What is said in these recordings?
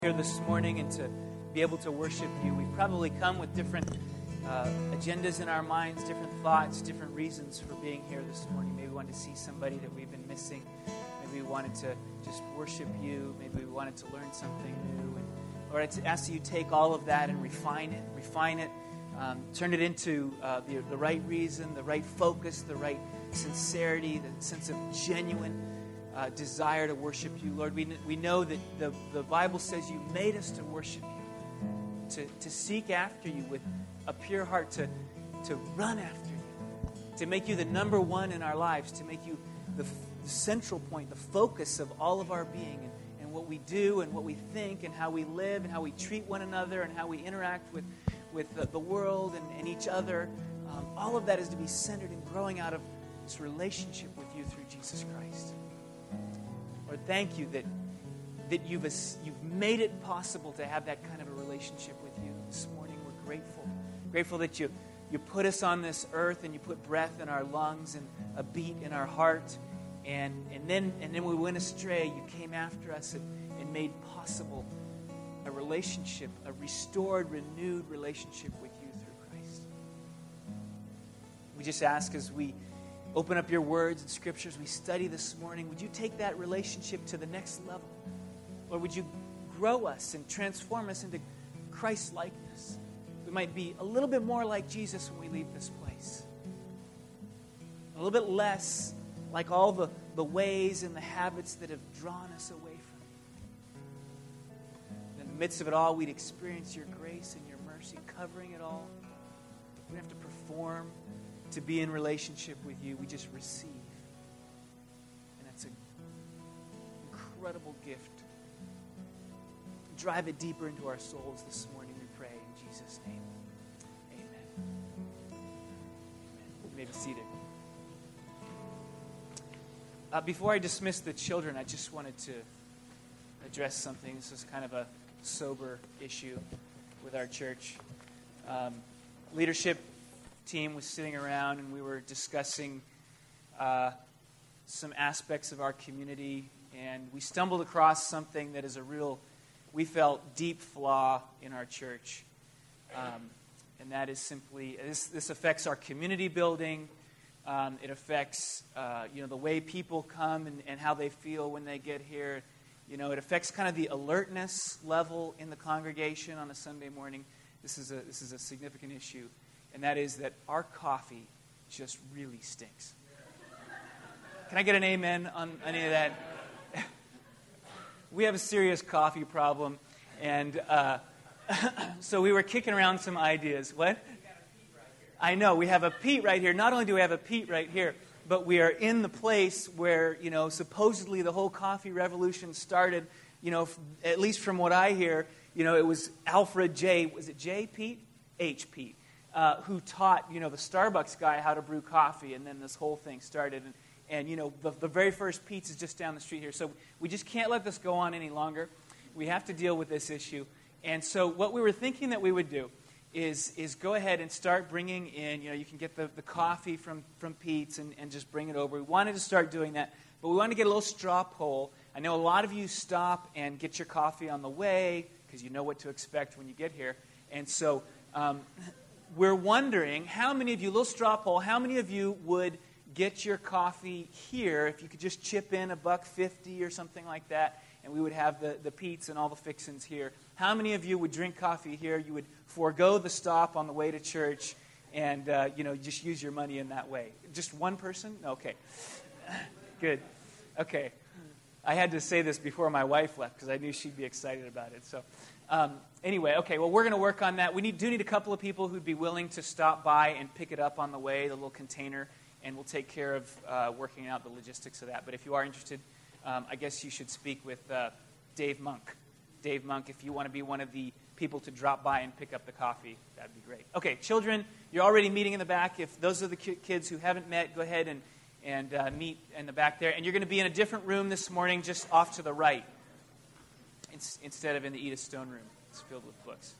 Here this morning and to be able to worship you. We've probably come with different agendas in our minds, different thoughts, different reasons for being here this morning. Maybe we wanted to see somebody that we've been missing. Maybe we wanted to just worship you. Maybe we wanted to learn something new. And Lord, I ask that you take all of that and refine it, turn it into the right reason, the right focus, the right sincerity, the sense of genuine desire to worship you. Lord, we know that the Bible says you made us to worship you, to seek after you with a pure heart, to run after you, to make you the number one in our lives, to make you the central point, the focus of all of our being and what we do and what we think and how we live and how we treat one another and how we interact with the world and each other. All of that is to be centered and growing out of this relationship with you through Jesus Christ. Lord, thank you that you've made it possible to have that kind of a relationship with you. This morning we're grateful that you put us on this earth and you put breath in our lungs and a beat in our heart, and then we went astray. You came after us and made possible a relationship, a restored, renewed relationship with you through Christ. We just ask as we open up your words and scriptures we study this morning, would you take that relationship to the next level? Or would you grow us and transform us into Christ-likeness? We might be a little bit more like Jesus when we leave this place. A little bit less like all the ways and the habits that have drawn us away from you. In the midst of it all, we'd experience your grace and your mercy covering it all. We don't have to perform to be in relationship with you. We just receive. And that's an incredible gift. Drive it deeper into our souls this morning, we pray in Jesus' name. Amen. Amen. You may be seated. Before I dismiss the children, I just wanted to address something. This is kind of a sober issue with our church. Leadership team was sitting around and we were discussing some aspects of our community, and we stumbled across something that is a real, we felt, deep flaw in our church. And that is simply, this affects our community building. It affects the way people come and how they feel when they get here. It affects kind of the alertness level in the congregation on a Sunday morning. This is a significant issue. And that is that our coffee just really stinks. Can I get an amen on any of that? We have a serious coffee problem. And so we were kicking around some ideas. What? I know, we have a Pete right here. Not only do we have a Pete right here, but we are in the place where, supposedly the whole coffee revolution started, at least from what I hear, it was Alfred J. Was it J. Pete? H. Pete. Who taught, the Starbucks guy how to brew coffee, and then this whole thing started. And the very first Pete's is just down the street here. So we just can't let this go on any longer. We have to deal with this issue. And so what we were thinking that we would do is go ahead and start bringing in, you can get the coffee from Pete's and just bring it over. We wanted to start doing that, but we wanted to get a little straw poll. I know a lot of you stop and get your coffee on the way because you know what to expect when you get here. And so we're wondering, how many of you, little straw poll, how many of you would get your coffee here if you could just chip in $1.50 or something like that, and we would have the Pete's and all the fixins here? How many of you would drink coffee here? You would forego the stop on the way to church and, just use your money in that way? Just one person? Okay. Good. Okay. I had to say this before my wife left because I knew she'd be excited about it. So anyway, okay, well, we're going to work on that. We do need a couple of people who'd be willing to stop by and pick it up on the way, the little container, and we'll take care of working out the logistics of that. But if you are interested, I guess you should speak with Dave Monk. Dave Monk, if you want to be one of the people to drop by and pick up the coffee, that'd be great. Okay, children, you're already meeting in the back. If those are the kids who haven't met, go ahead and meet in the back there. And you're going to be in a different room this morning, just off to the right, instead of in the Edith Stone room. It's filled with books.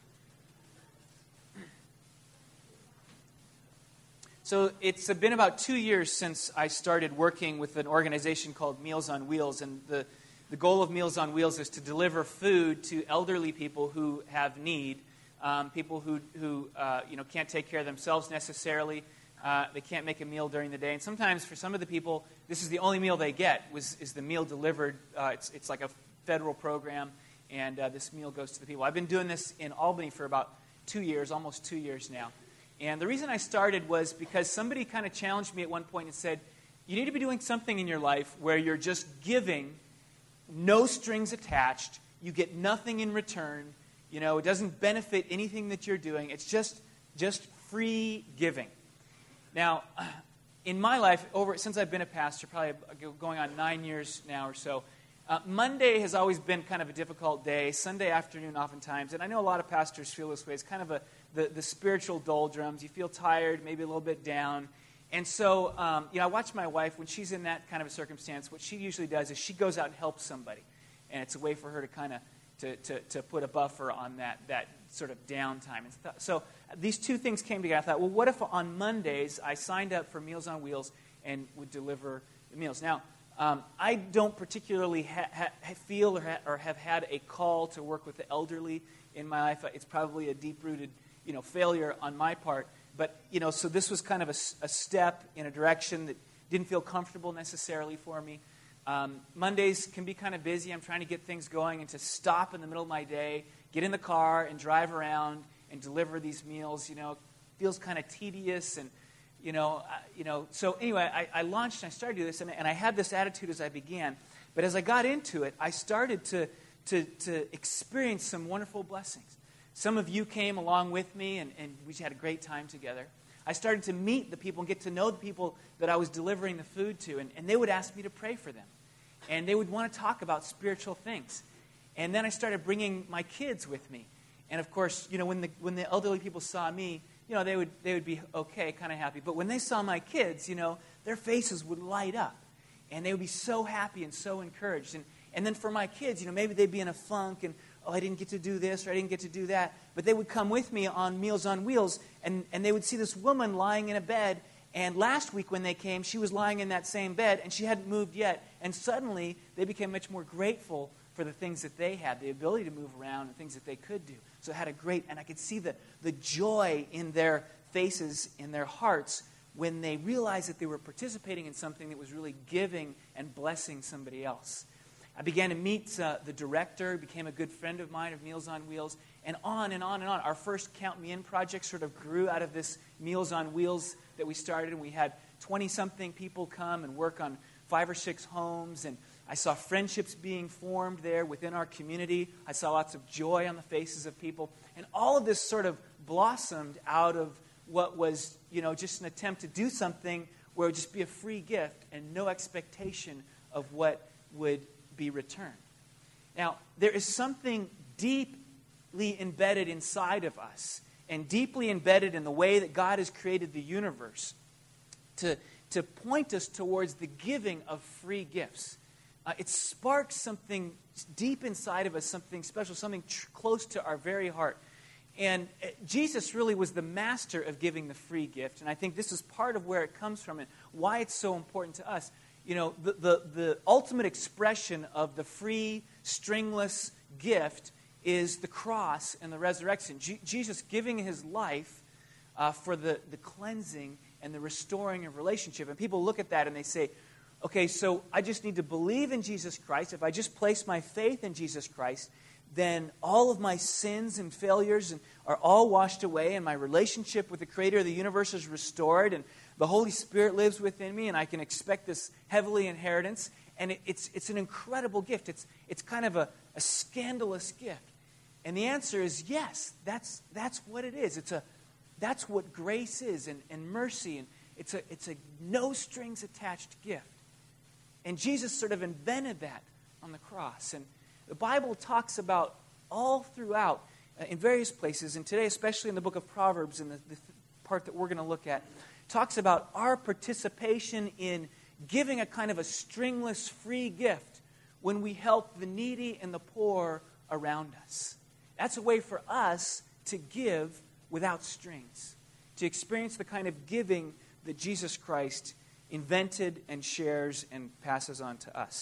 So it's been about 2 years since I started working with an organization called Meals on Wheels, and the goal of Meals on Wheels is to deliver food to elderly people who have need, people who can't take care of themselves necessarily. They can't make a meal during the day. And sometimes for some of the people, this is the only meal they get, is the meal delivered. It's like a federal program, and this meal goes to the people. I've been doing this in Albany for about 2 years, almost 2 years now. And the reason I started was because somebody kind of challenged me at one point and said, you need to be doing something in your life where you're just giving, no strings attached, you get nothing in return, it doesn't benefit anything that you're doing, it's just free giving. Now, in my life, since I've been a pastor, probably going on 9 years now or so, Monday has always been kind of a difficult day. Sunday afternoon oftentimes, and I know a lot of pastors feel this way. It's kind of the spiritual doldrums. You feel tired, maybe a little bit down. And so, I watch my wife, when she's in that kind of a circumstance, what she usually does is she goes out and helps somebody. And it's a way for her to kind of to put a buffer on that sort of downtime. So these two things came together. I thought, well, what if on Mondays I signed up for Meals on Wheels and would deliver the meals? Now, I don't particularly feel or have had a call to work with the elderly in my life. It's probably a deep-rooted, failure on my part. But, so this was kind of a step in a direction that didn't feel comfortable necessarily for me. Mondays can be kind of busy. I'm trying to get things going and to stop in the middle of my day, get in the car and drive around and deliver these meals, feels kind of tedious and, So anyway, I launched and I started to do this, and I had this attitude as I began. But as I got into it, I started to experience some wonderful blessings. Some of you came along with me, and we had a great time together. I started to meet the people and get to know the people that I was delivering the food to, and they would ask me to pray for them. And they would want to talk about spiritual things. And then I started bringing my kids with me. And of course, when the elderly people saw me, they would be okay, kind of happy. But when they saw my kids, their faces would light up. And they would be so happy and so encouraged. And then for my kids, maybe they'd be in a funk and, I didn't get to do this or I didn't get to do that. But they would come with me on Meals on Wheels, and they would see this woman lying in a bed. And last week when they came, she was lying in that same bed, and she hadn't moved yet. And suddenly, they became much more grateful for the things that they had, the ability to move around and things that they could do. So it had and I could see the joy in their faces, in their hearts, when they realized that they were participating in something that was really giving and blessing somebody else. I began to meet the director, became a good friend of mine of Meals on Wheels, and on and on and on. Our first Count Me In project sort of grew out of this Meals on Wheels that we started, and we had 20-something people come and work on 5 or 6 homes, and I saw friendships being formed there within our community. I saw lots of joy on the faces of people, and all of this sort of blossomed out of what was, just an attempt to do something where it would just be a free gift and no expectation of what would be returned. Now, there is something deeply embedded inside of us and deeply embedded in the way that God has created the universe to point us towards the giving of free gifts. It sparks something deep inside of us, something special, something close to our very heart. And Jesus really was the master of giving the free gift. And I think this is part of where it comes from and why it's so important to us. The ultimate expression of the free, stringless gift is the cross and the resurrection. Jesus giving his life for the cleansing and the restoring of relationship. And people look at that and they say, okay, so I just need to believe in Jesus Christ. If I just place my faith in Jesus Christ, then all of my sins and failures are all washed away, and my relationship with the Creator of the universe is restored, and the Holy Spirit lives within me, and I can expect this heavenly inheritance. And it's an incredible gift. It's kind of a scandalous gift. And the answer is yes, that's what it is. That's what grace is and mercy, and it's a no strings attached gift. And Jesus sort of invented that on the cross. And the Bible talks about all throughout, in various places, and today especially in the book of Proverbs, in the part that we're going to look at, talks about our participation in giving a kind of a stringless free gift when we help the needy and the poor around us. That's a way for us to give without strings, to experience the kind of giving that Jesus Christ invented and shares and passes on to us.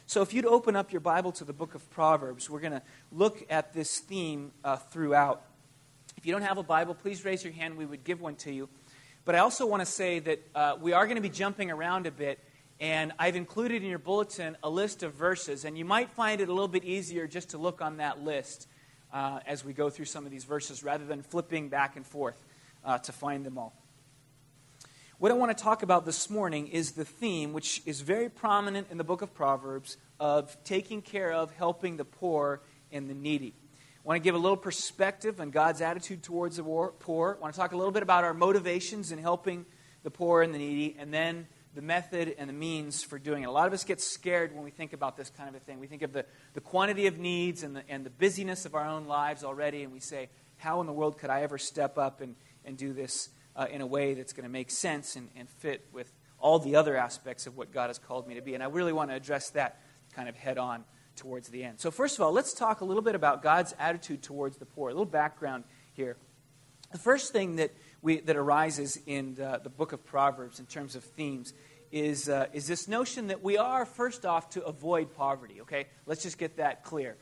So if you'd open up your Bible to the book of Proverbs, we're going to look at this theme throughout. If you don't have a Bible, please raise your hand. We would give one to you. But I also want to say that we are going to be jumping around a bit, and I've included in your bulletin a list of verses, and you might find it a little bit easier just to look on that list as we go through some of these verses rather than flipping back and forth to find them all. What I want to talk about this morning is the theme, which is very prominent in the book of Proverbs, of taking care of, helping the poor and the needy. I want to give a little perspective on God's attitude towards the poor. I want to talk a little bit about our motivations in helping the poor and the needy, and then the method and the means for doing it. A lot of us get scared when we think about this kind of a thing. We think of the quantity of needs and the busyness of our own lives already, and we say, how in the world could I ever step up and do this in a way that's going to make sense and fit with all the other aspects of what God has called me to be? And I really want to address that kind of head on towards the end. So first of all, let's talk a little bit about God's attitude towards the poor. A little background here. The first thing that arises in the book of Proverbs in terms of themes is this notion that we are, first off, to avoid poverty. Okay, let's just get that clear.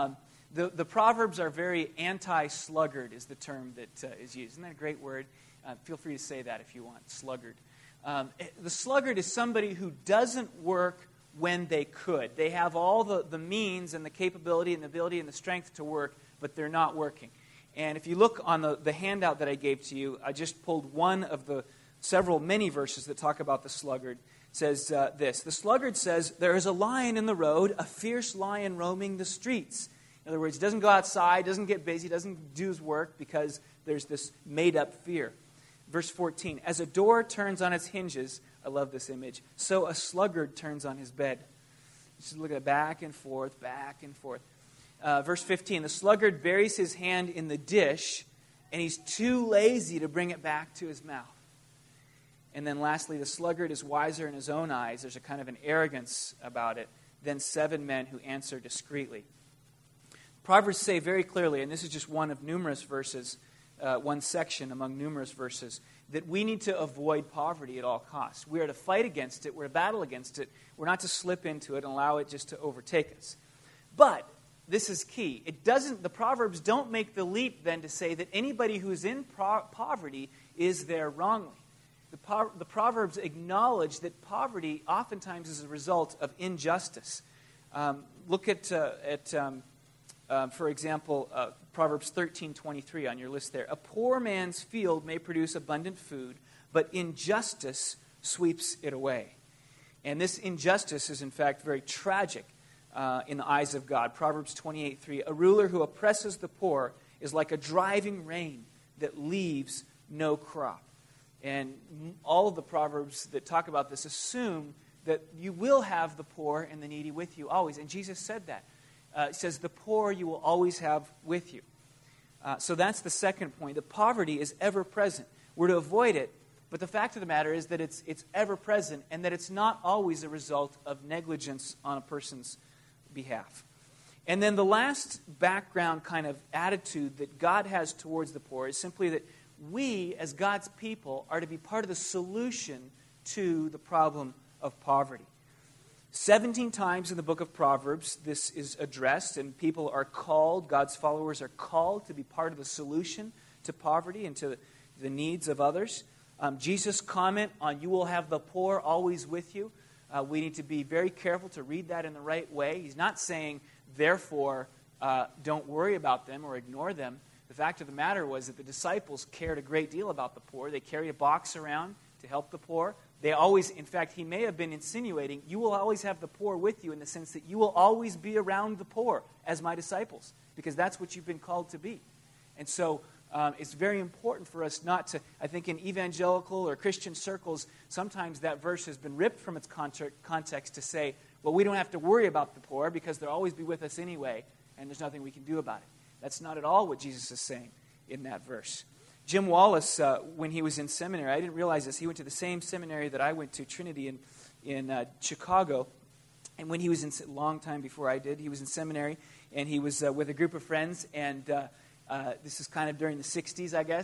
The Proverbs are very anti-sluggard is the term that is used. Isn't that a great word? Feel free to say that if you want, sluggard. The sluggard is somebody who doesn't work when they could. They have all the means and the capability and the ability and the strength to work, but they're not working. And if you look on the handout that I gave to you, I just pulled one of the many verses that talk about the sluggard. It says this: the sluggard says, "There is a lion in the road, a fierce lion roaming the streets." In other words, he doesn't go outside, doesn't get busy, doesn't do his work because there's this made-up fear. Verse 14, "As a door turns on its hinges," I love this image, "so a sluggard turns on his bed." Just look at it, back and forth, back and forth. Verse 15, "The sluggard buries his hand in the dish, and he's too lazy to bring it back to his mouth." And then lastly, "The sluggard is wiser in his own eyes." There's a kind of an arrogance about it. "Than 7 men who answer discreetly." Proverbs say very clearly, and this is just one of numerous verses, one section among numerous verses, that we need to avoid poverty at all costs. We are to fight against it. We're to battle against it. We're not to slip into it and allow it just to overtake us. But this is key. The Proverbs don't make the leap then to say that anybody who's in poverty is there wrongly. The Proverbs acknowledge that poverty oftentimes is a result of injustice. Look at for example, Proverbs 13:23 on your list there. "A poor man's field may produce abundant food, but injustice sweeps it away." And this injustice is, in fact, very tragic in the eyes of God. Proverbs 28:3, "A ruler who oppresses the poor is like a driving rain that leaves no crop." And all of the Proverbs that talk about this assume that you will have the poor and the needy with you always. And Jesus said that. It says, "The poor you will always have with you." So that's the second point. The poverty is ever present. We're to avoid it. But the fact of the matter is that it's ever present and that it's not always a result of negligence on a person's behalf. And then the last background kind of attitude that God has towards the poor is simply that we, as God's people, are to be part of the solution to the problem of poverty. 17 times in the book of Proverbs, this is addressed, and people are called, God's followers are called to be part of the solution to poverty and to the needs of others. Jesus' comment on "you will have the poor always with you," we need to be very careful to read that in the right way. He's not saying, therefore, don't worry about them or ignore them. The fact of the matter was that the disciples cared a great deal about the poor. They carried a box around to help the poor. They always, in fact, he may have been insinuating, you will always have the poor with you in the sense that you will always be around the poor as my disciples, because that's what you've been called to be. And so it's very important for us not to, I think in evangelical or Christian circles, sometimes that verse has been ripped from its context to say, well, we don't have to worry about the poor because they'll always be with us anyway, and there's nothing we can do about it. That's not at all what Jesus is saying in that verse. Jim Wallace, when he was in seminary, I didn't realize this, he went to the same seminary that I went to, Trinity in Chicago. And when he was a long time before I did, he was in seminary, and he was with a group of friends, and this is kind of during the 60s, I guess.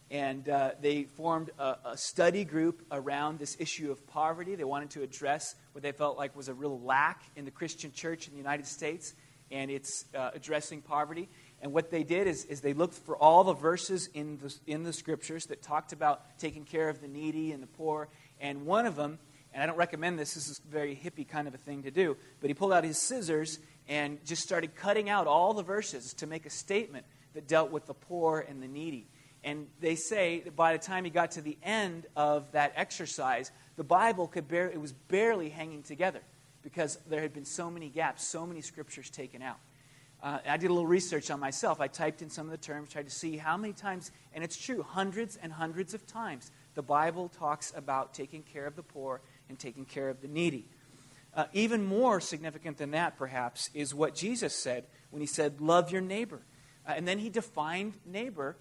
And they formed a study group around this issue of poverty. They wanted to address what they felt like was a real lack in the Christian church in the United States, and it's addressing poverty. And what they did is they looked for all the verses in the Scriptures that talked about taking care of the needy and the poor. And one of them, and I don't recommend this is a very hippie kind of a thing to do, but he pulled out his scissors and just started cutting out all the verses to make a statement that dealt with the poor and the needy. And they say that by the time he got to the end of that exercise, the Bible it was barely hanging together because there had been so many gaps, so many scriptures taken out. I did a little research on myself. I typed in some of the terms, tried to see how many times, and it's true, hundreds and hundreds of times, the Bible talks about taking care of the poor and taking care of the needy. Even more significant than that, perhaps, is what Jesus said when he said, love your neighbor. And then he defined neighbor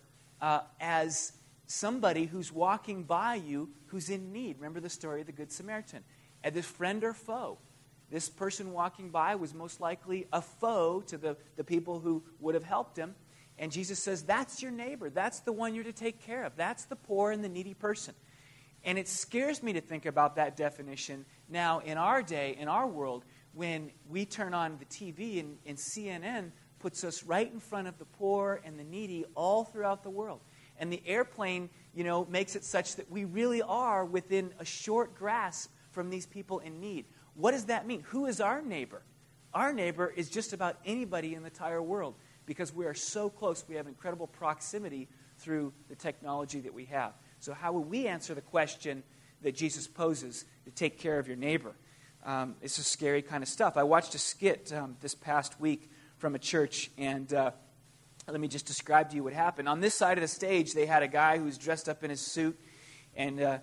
as somebody who's walking by you who's in need. Remember the story of the Good Samaritan. And this friend or foe. This person walking by was most likely a foe to the people who would have helped him. And Jesus says, that's your neighbor. That's the one you're to take care of. That's the poor and the needy person. And it scares me to think about that definition now in our day, in our world, when we turn on the TV and CNN puts us right in front of the poor and the needy all throughout the world. And the airplane, makes it such that we really are within a short grasp from these people in need. What does that mean? Who is our neighbor? Our neighbor is just about anybody in the entire world because we are so close. We have incredible proximity through the technology that we have. So how will we answer the question that Jesus poses to take care of your neighbor? It's just scary kind of stuff. I watched a skit this past week from a church, and let me just describe to you what happened. On this side of the stage, they had a guy who was dressed up in his suit and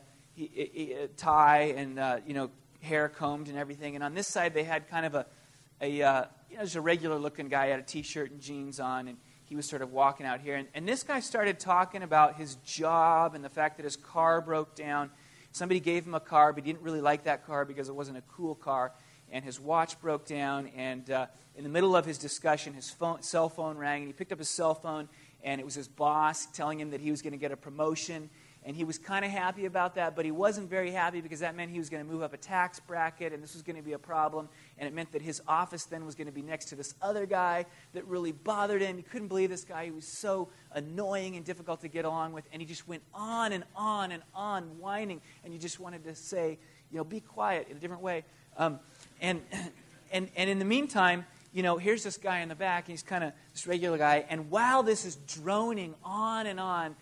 tie and hair combed and everything. And on this side, they had kind of just a regular-looking guy. He had a T-shirt and jeans on, and he was sort of walking out here. And this guy started talking about his job and the fact that his car broke down. Somebody gave him a car, but he didn't really like that car because it wasn't a cool car. And his watch broke down, and in the middle of his discussion, his cell phone rang, and he picked up his cell phone, and it was his boss telling him that he was going to get a promotion. And he was kind of happy about that, but he wasn't very happy because that meant he was going to move up a tax bracket, and this was going to be a problem. And it meant that his office then was going to be next to this other guy that really bothered him. He couldn't believe this guy. He was so annoying and difficult to get along with. And he just went on and on and on, whining. And you just wanted to say, be quiet in a different way. And in the meantime, here's this guy in the back, and he's kind of this regular guy. And while this is droning on and on,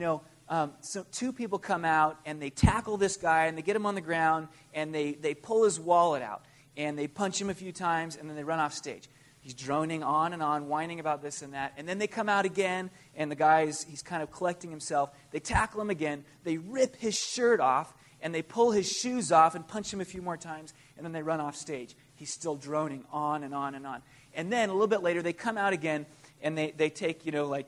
so two people come out, and they tackle this guy, and they get him on the ground, and they pull his wallet out, and they punch him a few times, and then they run off stage. He's droning on and on, whining about this and that. And then they come out again, and the guy he's kind of collecting himself. They tackle him again. They rip his shirt off, and they pull his shoes off and punch him a few more times, and then they run off stage. He's still droning on and on and on. And then a little bit later, they come out again, and they take,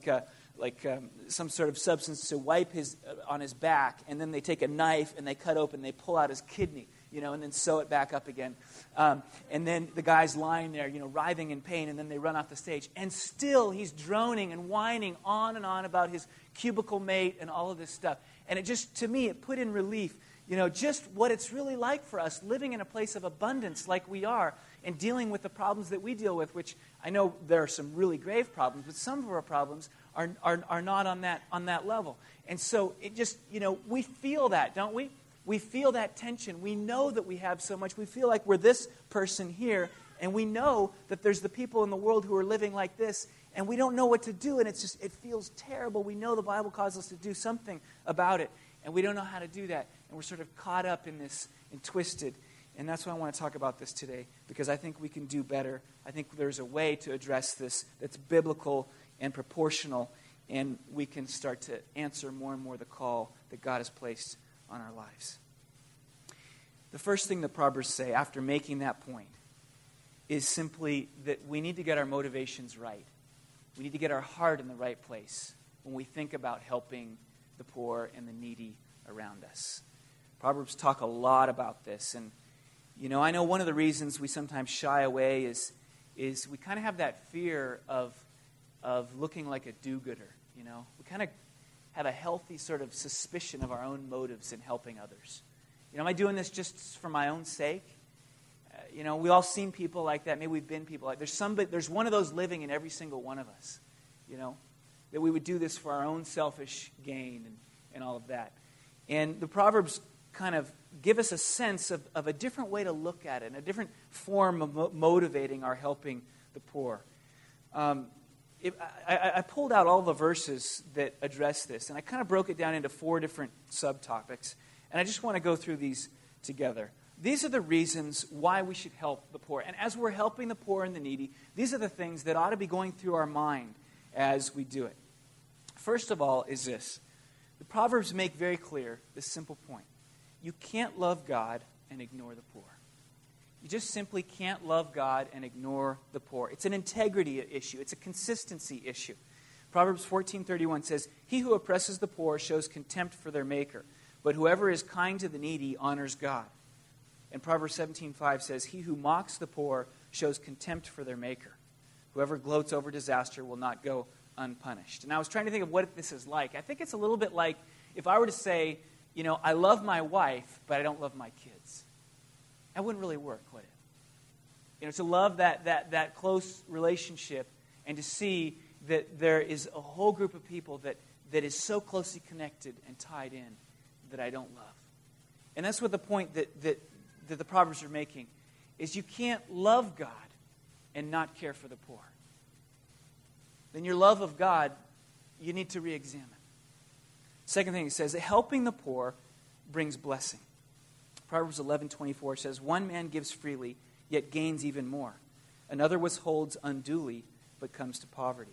some sort of substance to wipe on his back, and then they take a knife and they cut open, they pull out his kidney, and then sew it back up again. And then the guy's lying there, writhing in pain, and then they run off the stage. And still he's droning and whining on and on about his cubicle mate and all of this stuff. And it just, to me, it put in relief, just what it's really like for us living in a place of abundance like we are and dealing with the problems that we deal with, which I know there are some really grave problems, but some of our problems are not on that level. And so it just, we feel that, don't we? We feel that tension. We know that we have so much. We feel like we're this person here, and we know that there's the people in the world who are living like this, and we don't know what to do, and it feels terrible. We know the Bible calls us to do something about it, and we don't know how to do that. And we're sort of caught up in this and twisted. And that's why I want to talk about this today, because I think we can do better. I think there's a way to address this that's biblical and proportional, and we can start to answer more and more the call that God has placed on our lives. The first thing the Proverbs say after making that point is simply that we need to get our motivations right. We need to get our heart in the right place when we think about helping the poor and the needy around us. Proverbs talk a lot about this, and I know one of the reasons we sometimes shy away is we kind of have that fear of looking like a do-gooder. We kind of have a healthy sort of suspicion of our own motives in helping others. Am I doing this just for my own sake? We all seen people like that. Maybe we've been people like there's one of those living in every single one of us, that we would do this for our own selfish gain and all of that. And the Proverbs kind of give us a sense of a different way to look at it, and a different form of motivating our helping the poor. I pulled out all the verses that address this, and I kind of broke it down into 4 different subtopics, and I just want to go through these together. These are the reasons why we should help the poor. And as we're helping the poor and the needy, these are the things that ought to be going through our mind as we do it. First of all is this. The Proverbs make very clear this simple point. You can't love God and ignore the poor. You just simply can't love God and ignore the poor. It's an integrity issue. It's a consistency issue. Proverbs 14:31 says, "He who oppresses the poor shows contempt for their maker, but whoever is kind to the needy honors God." And Proverbs 17:5 says, "He who mocks the poor shows contempt for their maker. Whoever gloats over disaster will not go unpunished." And I was trying to think of what this is like. I think it's a little bit like if I were to say, I love my wife, but I don't love my kids. That wouldn't really work, would it? To love that close relationship and to see that there is a whole group of people that is so closely connected and tied in that I don't love. And that's what the point that the Proverbs are making, is you can't love God and not care for the poor. Then your love of God, you need to re-examine. Second thing it says, that helping the poor brings blessing. Proverbs 11:24 says, "One man gives freely, yet gains even more. Another withholds unduly, but comes to poverty.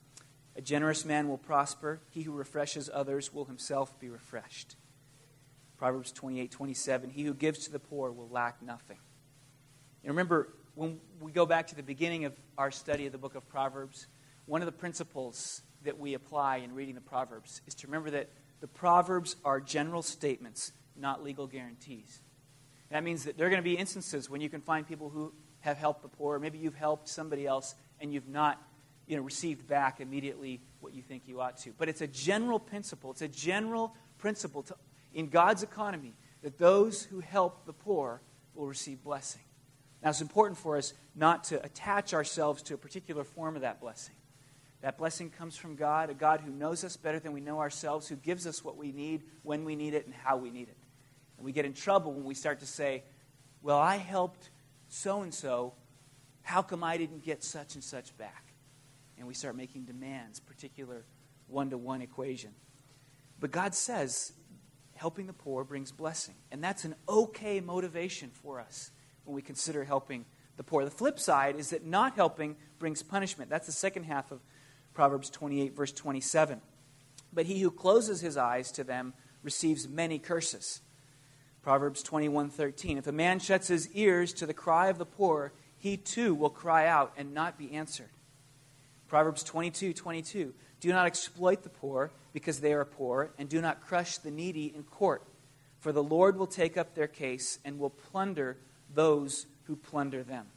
A generous man will prosper. He who refreshes others will himself be refreshed." Proverbs 28:27, "He who gives to the poor will lack nothing." And remember, when we go back to the beginning of our study of the book of Proverbs, one of the principles that we apply in reading the Proverbs is to remember that the Proverbs are general statements, not legal guarantees. That means that there are going to be instances when you can find people who have helped the poor. Maybe you've helped somebody else and you've not received back immediately what you think you ought to. But it's a general principle. It's a general principle in God's economy that those who help the poor will receive blessing. Now, it's important for us not to attach ourselves to a particular form of that blessing. That blessing comes from God, a God who knows us better than we know ourselves, who gives us what we need, when we need it, and how we need it. And we get in trouble when we start to say, well, I helped so-and-so, how come I didn't get such and such back? And we start making demands, particular one-to-one equation. But God says helping the poor brings blessing. And that's an okay motivation for us when we consider helping the poor. The flip side is that not helping brings punishment. That's the second half of Proverbs 28, verse 27. "But he who closes his eyes to them receives many curses." Proverbs 21:13. "If a man shuts his ears to the cry of the poor, he too will cry out and not be answered." Proverbs 22:22. "Do not exploit the poor because they are poor, and do not crush the needy in court. For the Lord will take up their case and will plunder those who plunder them."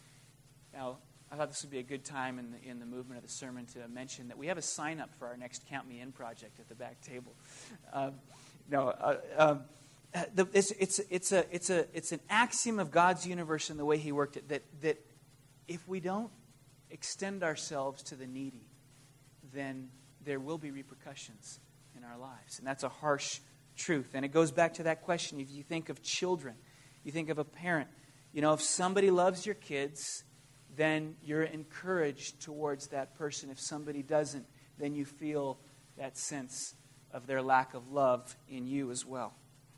Now, I thought this would be a good time in the movement of the sermon to mention that we have a sign-up for our next Count Me In project at the back table. It's an axiom of God's universe and the way He worked it that if we don't extend ourselves to the needy, then there will be repercussions in our lives. And that's a harsh truth. And it goes back to that question. If you think of children, you think of a parent, if somebody loves your kids, then you're encouraged towards that person. If somebody doesn't, then you feel that sense of their lack of love in you as well.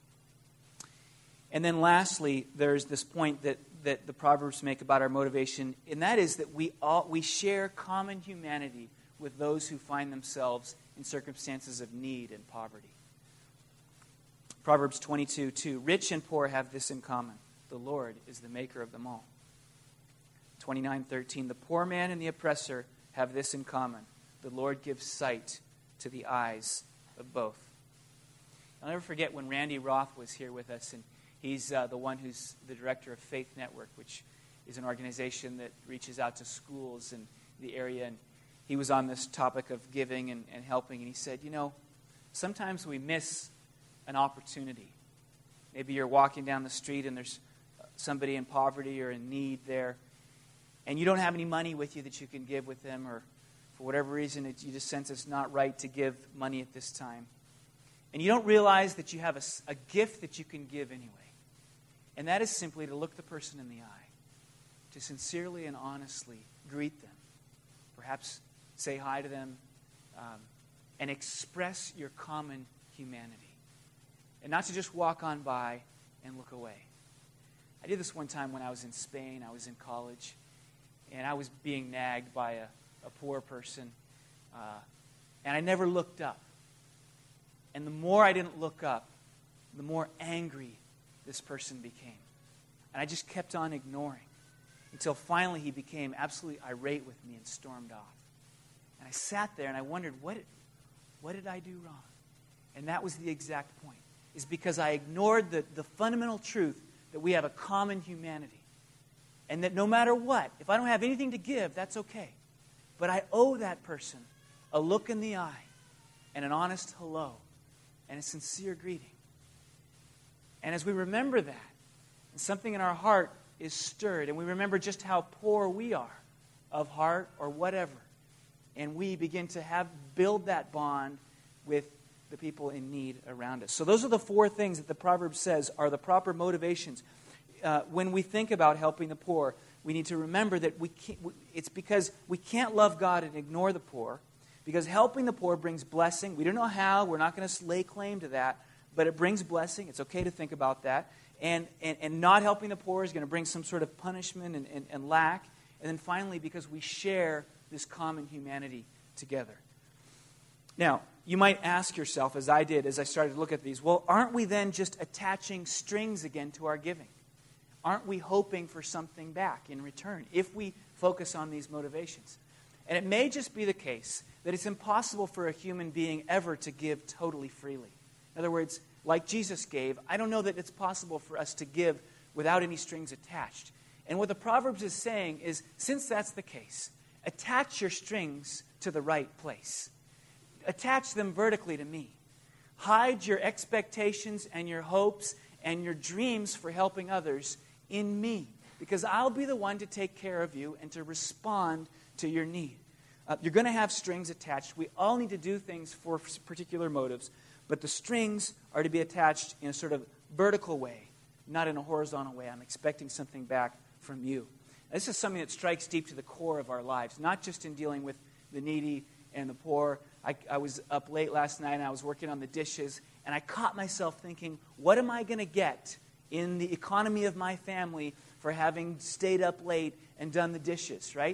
And then lastly, there's this point that the Proverbs make about our motivation, and that is that we share common humanity with those who find themselves in circumstances of need and poverty. Proverbs 22:2, "Rich and poor have this in common. The Lord is the maker of them all." 29:13, "The poor man and the oppressor have this in common. The Lord gives sight to the eyes of both." I'll never forget when Randy Roth was here with us, and he's the one who's the director of Faith Network, which is an organization that reaches out to schools in the area. And he was on this topic of giving and helping, and he said, sometimes we miss an opportunity. Maybe you're walking down the street and there's somebody in poverty or in need there, and you don't have any money with you that you can give with them, or for whatever reason you just sense it's not right to give money at this time. And you don't realize that you have a gift that you can give anyway. And that is simply to look the person in the eye, to sincerely and honestly greet them, perhaps say hi to them, and express your common humanity. And not to just walk on by and look away. I did this one time when I was in Spain. I was in college, and I was being nagged by a poor person, and I never looked up. And the more I didn't look up, the more angry this person became. And I just kept on ignoring until finally he became absolutely irate with me and stormed off. And I sat there and I wondered, what did I do wrong? And that was the exact point, is because I ignored the fundamental truth that we have a common humanity. And that no matter what, if I don't have anything to give, that's okay. But I owe that person a look in the eye and an honest hello and a sincere greeting. And as we remember that, and something in our heart is stirred, and we remember just how poor we are of heart or whatever, and we begin to build that bond with the people in need around us. So those are the four things that the proverb says are the proper motivations. When we think about helping the poor, we need to remember that it's because we can't love God and ignore the poor, because helping the poor brings blessing. We don't know how. We're not going to lay claim to that, but it brings blessing. It's okay to think about that. And not helping the poor is going to bring some sort of punishment and lack. And then finally, because we share this common humanity together. Now, you might ask yourself, as I did as I started to look at these, well, aren't we then just attaching strings again to our giving? Aren't we hoping for something back in return if we focus on these motivations? And it may just be the case that it's impossible for a human being ever to give totally freely. In other words, like Jesus gave, I don't know that it's possible for us to give without any strings attached. And what the Proverbs is saying is, since that's the case, attach your strings to the right place. Attach them vertically to me. Hide your expectations and your hopes and your dreams for helping others in me, because I'll be the one to take care of you and to respond to your need. You're going to have strings attached. We all need to do things for particular motives, but the strings are to be attached in a sort of vertical way, not in a horizontal way. I'm expecting something back from you. Now, this is something that strikes deep to the core of our lives, not just in dealing with the needy and the poor. I was up late last night and I was working on the dishes, and I caught myself thinking, what am I going to get in the economy of my family for having stayed up late and done the dishes, right?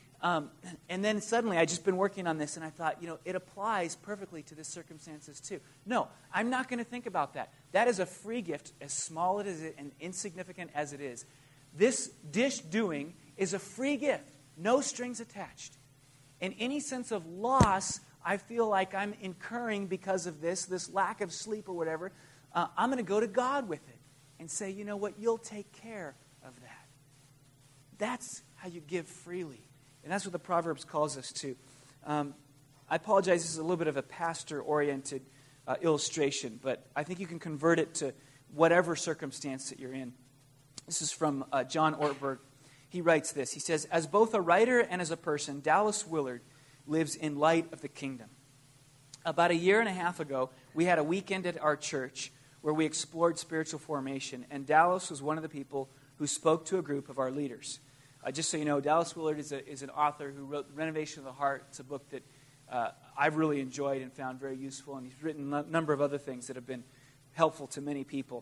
And then suddenly, I'd just been working on this, and I thought, it applies perfectly to this circumstances too. No, I'm not going to think about that. That is a free gift, as small as it is and insignificant as it is. This dish doing is a free gift, no strings attached. And any sense of loss I feel like I'm incurring because of this lack of sleep or whatever, I'm going to go to God with it and say, you know what, you'll take care of that. That's how you give freely. And that's what the Proverbs calls us to. I apologize, this is a little bit of a pastor-oriented illustration, but I think you can convert it to whatever circumstance that you're in. This is from John Ortberg. He writes this. He says, as both a writer and as a person, Dallas Willard lives in light of the kingdom. About 1.5 years ago, we had a weekend at our church where we explored spiritual formation, and Dallas was one of the people who spoke to a group of our leaders. Just so you know, Dallas Willard is an author who wrote Renovation of the Heart. It's a book that I've really enjoyed and found very useful, and he's written a number of other things that have been helpful to many people.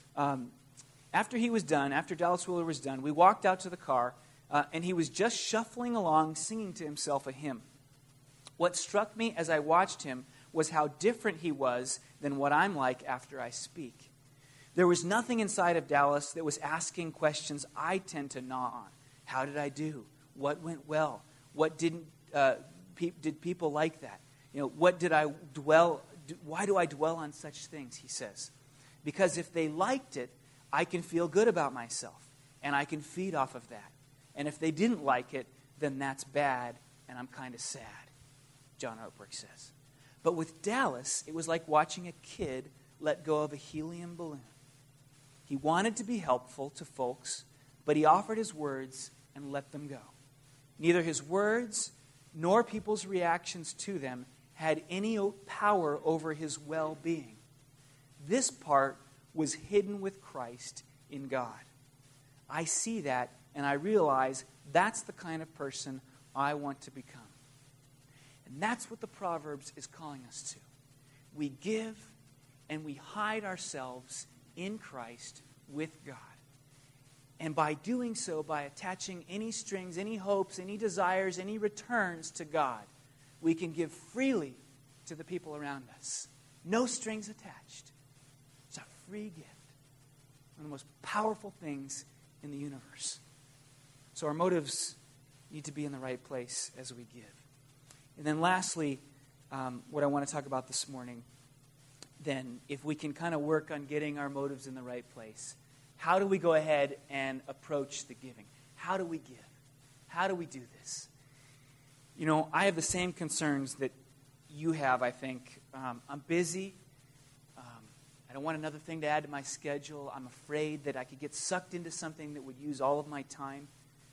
After Dallas Willard was done, we walked out to the car, and he was just shuffling along, singing to himself a hymn. What struck me as I watched him was how different he was than what I'm like after I speak. There was nothing inside of Dallas that was asking questions I tend to gnaw on. How did I do? What went well? What didn't? Did people like that? What did I dwell? Why do I dwell on such things? He says, because if they liked it, I can feel good about myself, and I can feed off of that. And if they didn't like it, then that's bad, and I'm kind of sad. John Ortberg says. But with Dallas, it was like watching a kid let go of a helium balloon. He wanted to be helpful to folks, but he offered his words and let them go. Neither his words nor people's reactions to them had any power over his well-being. This part was hidden with Christ in God. I see that, and I realize that's the kind of person I want to become. And that's what the Proverbs is calling us to. We give and we hide ourselves in Christ with God. And by doing so, by attaching any strings, any hopes, any desires, any returns to God, we can give freely to the people around us. No strings attached. It's a free gift. One of the most powerful things in the universe. So our motives need to be in the right place as we give. And then lastly, what I want to talk about this morning, then, if we can kind of work on getting our motives in the right place, how do we go ahead and approach the giving? How do we give? How do we do this? You know, I have the same concerns that you have, I think. I'm busy. I don't want another thing to add to my schedule. I'm afraid that I could get sucked into something that would use all of my time.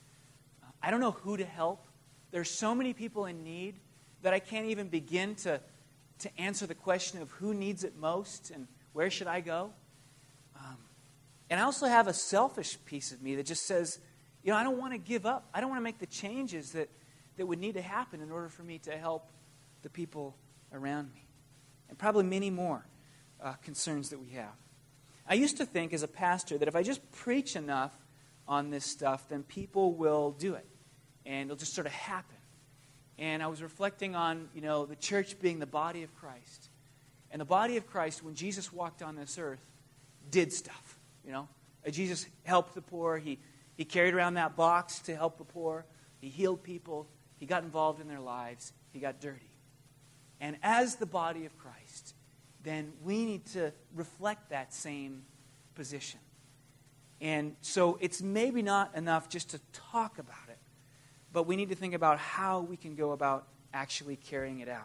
I don't know who to help. There's so many people in need that I can't even begin to answer the question of who needs it most and where should I go. And I also have a selfish piece of me that just says, you know, I don't want to give up. I don't want to make the changes that would need to happen in order for me to help the people around me. And probably many more concerns that we have. I used to think as a pastor that if I just preach enough on this stuff, then people will do it. And it'll just sort of happen. And I was reflecting on, you know, the church being the body of Christ. And the body of Christ, when Jesus walked on this earth, did stuff, you know. Jesus helped the poor. He carried around that box to help the poor. He healed people. He got involved in their lives. He got dirty. And as the body of Christ, then we need to reflect that same position. And so it's maybe not enough just to talk about it, but we need to think about how we can go about actually carrying it out.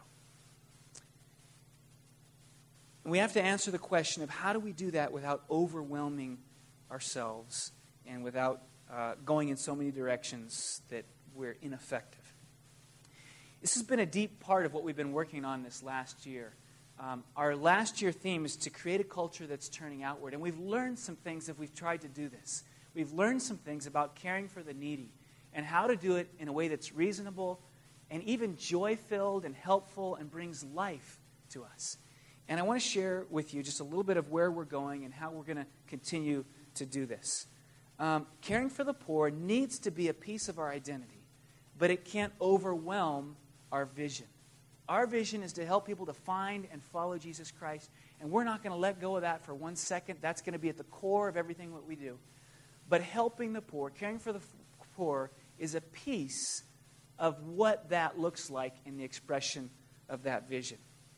And we have to answer the question of how do we do that without overwhelming ourselves and without going in so many directions that we're ineffective. This has been a deep part of what we've been working on this last year. Our last year theme is to create a culture that's turning outward. And we've learned some things as we've tried to do this. We've learned some things about caring for the needy and how to do it in a way that's reasonable and even joy-filled and helpful and brings life to us. And I want to share with you just a little bit of where we're going and how we're going to continue to do this. Caring for the poor needs to be a piece of our identity, but it can't overwhelm our vision. Our vision is to help people to find and follow Jesus Christ, and we're not going to let go of that for 1 second. That's going to be at the core of everything that we do. But helping the poor, caring for the poor, is a piece of what that looks like in the expression of that vision.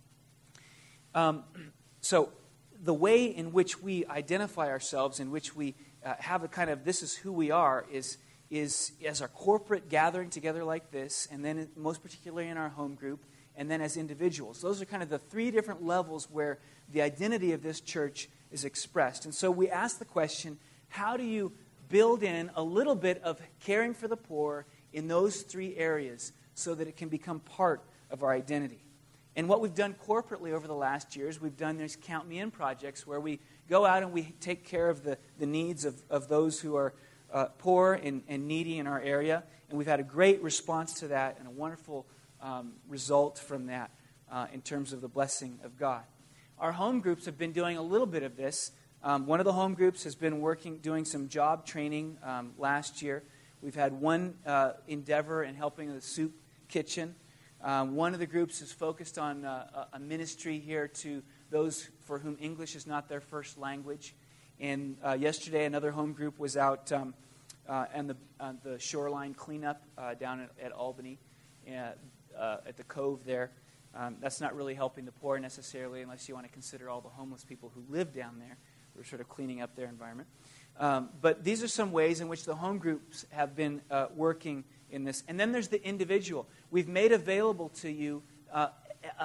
So the way in which we identify ourselves, in which we have a kind of this is who we are, is as our corporate gathering together like this, and then most particularly in our home group, and then as individuals. Those are kind of the three different levels where the identity of this church is expressed. And so we ask the question, how do you build in a little bit of caring for the poor in those three areas so that it can become part of our identity? And what we've done corporately over the last years, we've done these Count Me In projects where we go out and we take care of the needs of those who are poor and needy in our area. And we've had a great response to that and a wonderful result from that in terms of the blessing of God. Our home groups have been doing a little bit of this. One of the home groups has been doing some job training last year. We've had one endeavor in helping the soup kitchen. One of the groups is focused on a ministry here to those for whom English is not their first language. And yesterday, another home group was out on the shoreline cleanup down at Albany, at the cove there. That's not really helping the poor necessarily, unless you want to consider all the homeless people who live down there. We're sort of cleaning up their environment. But these are some ways in which the home groups have been working in this. And then there's the individual. We've made available to you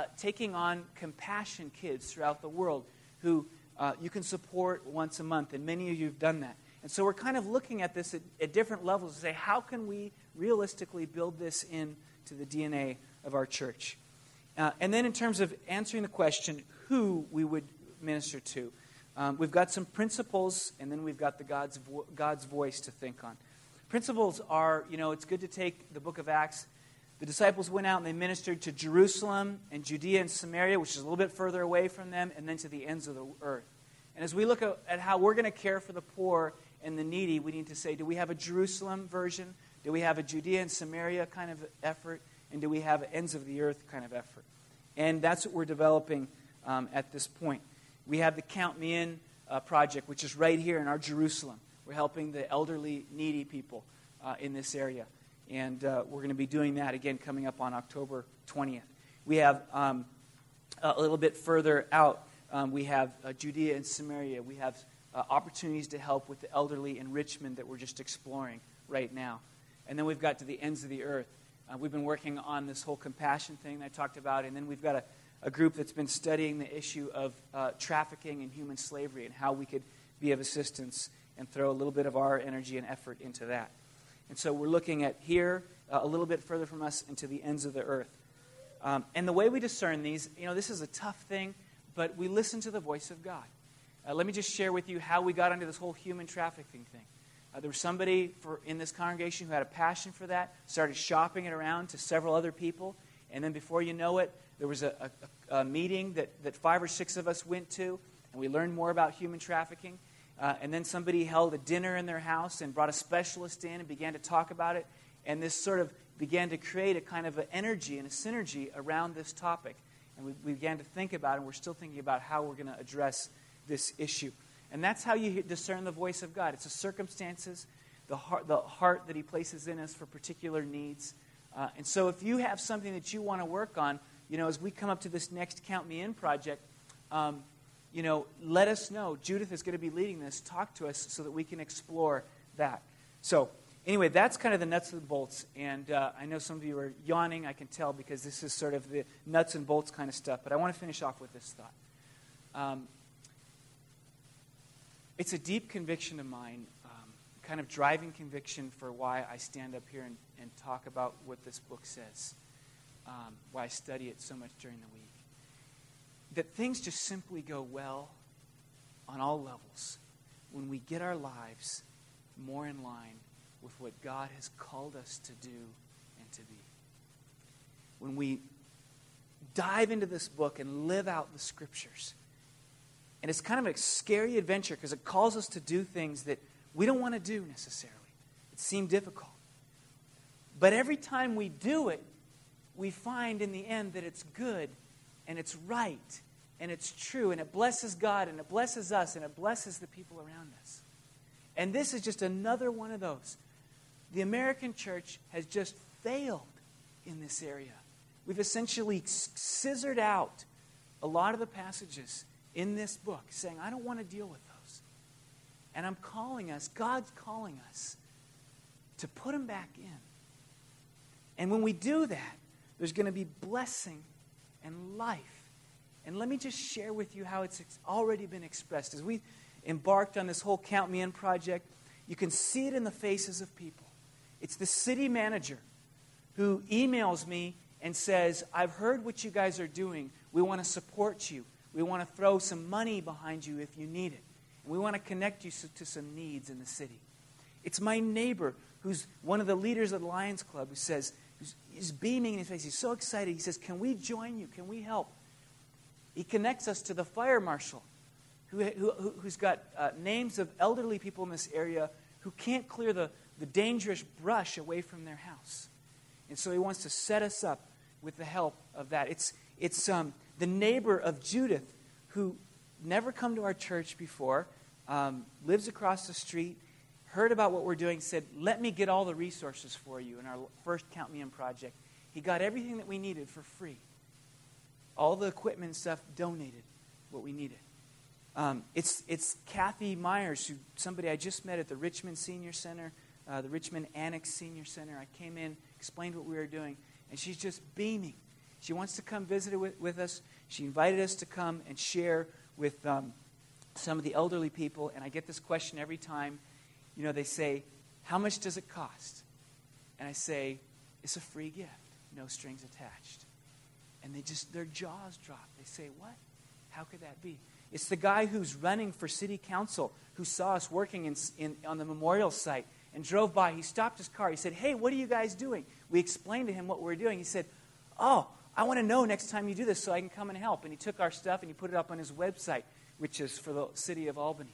taking on Compassion Kids throughout the world who you can support once a month, and many of you have done that. And so we're kind of looking at this at different levels to say, how can we realistically build this into the DNA of our church? And then in terms of answering the question, who we would minister to, we've got some principles, and then we've got the God's voice to think on. Principles are, it's good to take the book of Acts. The disciples went out and they ministered to Jerusalem and Judea and Samaria, which is a little bit further away from them, and then to the ends of the earth. And as we look at how we're going to care for the poor and the needy, we need to say, do we have a Jerusalem version? Do we have a Judea and Samaria kind of effort? And do we have an ends of the earth kind of effort? And that's what we're developing at this point. We have the Count Me In project, which is right here in our Jerusalem. We're helping the elderly, needy people in this area. And we're going to be doing that again coming up on October 20th. We have a little bit further out, we have Judea and Samaria. We have opportunities to help with the elderly in Richmond that we're just exploring right now. And then we've got to the ends of the earth. We've been working on this whole compassion thing that I talked about. And then we've got a group that's been studying the issue of trafficking and human slavery and how we could be of assistance and throw a little bit of our energy and effort into that. And so we're looking at here, a little bit further from us, into the ends of the earth. And the way we discern these, this is a tough thing, but we listen to the voice of God. Let me just share with you how we got into this whole human trafficking thing. There was somebody in this congregation who had a passion for that, started shopping it around to several other people, and then before you know it, there was a meeting that 5 or 6 of us went to, and we learned more about human trafficking. And then somebody held a dinner in their house and brought a specialist in and began to talk about it. And this sort of began to create a kind of an energy and a synergy around this topic. And we began to think about it, and we're still thinking about how we're going to address this issue. And that's how you discern the voice of God. It's the circumstances, the heart that He places in us for particular needs. And so if you have something that you want to work on, as we come up to this next Count Me In project, let us know. Judith is going to be leading this. Talk to us so that we can explore that. So, anyway, that's kind of the nuts and bolts. And I know some of you are yawning, I can tell, because this is sort of the nuts and bolts kind of stuff. But I want to finish off with this thought. It's a deep conviction of mine, kind of driving conviction for why I stand up here and talk about what this book says, why I study it so much during the week. That things just simply go well on all levels when we get our lives more in line with what God has called us to do and to be. When we dive into this book and live out the Scriptures. And it's kind of a scary adventure because it calls us to do things that we don't want to do necessarily. It seems difficult. But every time we do it, we find in the end that it's good and it's right and it's true and it blesses God and it blesses us and it blesses the people around us. And this is just another one of those. The American church has just failed in this area. We've essentially scissored out a lot of the passages in this book saying, I don't want to deal with those. And I'm calling us, God's calling us to put them back in. And when we do that, there's going to be blessing and life. And let me just share with you how it's already been expressed. As we embarked on this whole Count Me In project, you can see it in the faces of people. It's the city manager who emails me and says, I've heard what you guys are doing. We want to support you. We want to throw some money behind you if you need it. And we want to connect you to some needs in the city. It's my neighbor who's one of the leaders of the Lions Club who says, he's beaming in his face. He's so excited. He says, can we join you? Can we help? He connects us to the fire marshal who's got names of elderly people in this area who can't clear the dangerous brush away from their house. And so he wants to set us up with the help of that. It's the neighbor of Judith who never come to our church before, lives across the street, heard about what we're doing, said, let me get all the resources for you in our first Count Me In project. He got everything that we needed for free. All the equipment and stuff donated what we needed. It's Kathy Myers, somebody I just met at the Richmond Senior Center, the Richmond Annex Senior Center. I came in, explained what we were doing, and she's just beaming. She wants to come visit with us. She invited us to come and share with some of the elderly people. And I get this question every time. You know, they say, how much does it cost? And I say, it's a free gift, no strings attached. And their jaws drop. They say, what? How could that be? It's the guy who's running for city council who saw us working on the memorial site and drove by. He stopped his car. He said, hey, what are you guys doing? We explained to him what we were doing. He said, oh, I want to know next time you do this so I can come and help. And he took our stuff and he put it up on his website, which is for the city of Albany.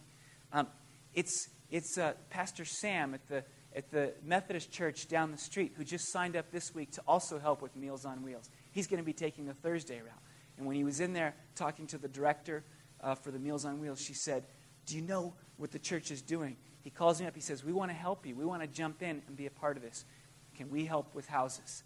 It's Pastor Sam at the Methodist Church down the street who just signed up this week to also help with Meals on Wheels. He's going to be taking the Thursday route. And when he was in there talking to the director for the Meals on Wheels, she said, do you know what the church is doing? He calls me up. He says, we want to help you. We want to jump in and be a part of this. Can we help with houses?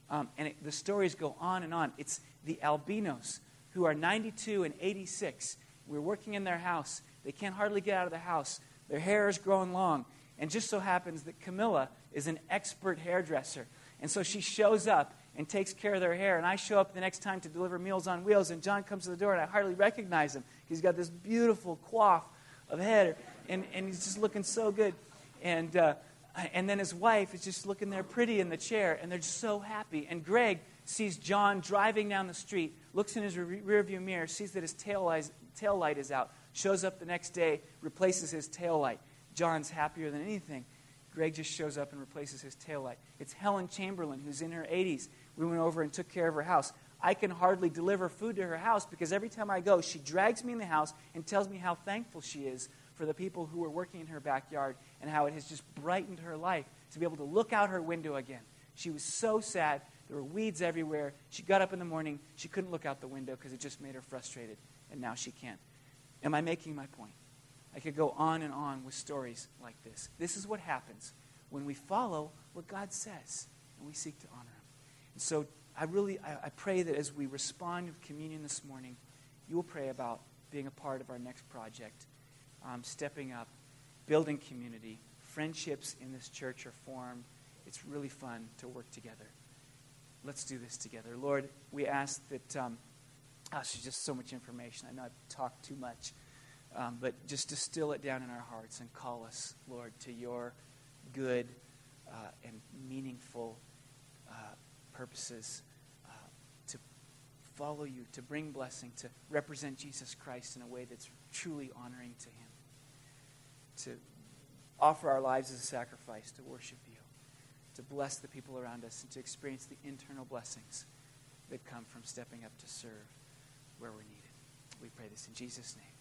The stories go on and on. It's the albinos who are 92 and 86. We're working in their house. They can't hardly get out of the house. Their hair is growing long. And just so happens that Camilla is an expert hairdresser. And so she shows up and takes care of their hair. And I show up the next time to deliver Meals on Wheels. And John comes to the door and I hardly recognize him. He's got this beautiful coif of head. And he's just looking so good. And then his wife is just looking there pretty in the chair. And they're just so happy. And Greg sees John driving down the street, looks in his rearview mirror, sees that his tail light is out, shows up the next day, replaces his tail light. John's happier than anything. Greg just shows up and replaces his taillight. It's Helen Chamberlain, who's in her 80s. We went over and took care of her house. I can hardly deliver food to her house because every time I go, she drags me in the house and tells me how thankful she is for the people who were working in her backyard and how it has just brightened her life to be able to look out her window again. She was so sad. There were weeds everywhere. She got up in the morning. She couldn't look out the window because it just made her frustrated, and now she can't. Am I making my point? I could go on and on with stories like this. This is what happens when we follow what God says and we seek to honor Him. And so I pray that as we respond to communion this morning, you will pray about being a part of our next project, stepping up, building community. Friendships in this church are formed. It's really fun to work together. Let's do this together. Lord, we ask that, there's just so much information. I know I've talked too much. But just distill it down in our hearts and call us, Lord, to your good and meaningful purposes to follow you, to bring blessing, to represent Jesus Christ in a way that's truly honoring to Him, to offer our lives as a sacrifice, to worship you, to bless the people around us, and to experience the internal blessings that come from stepping up to serve where we're needed. We pray this in Jesus' name.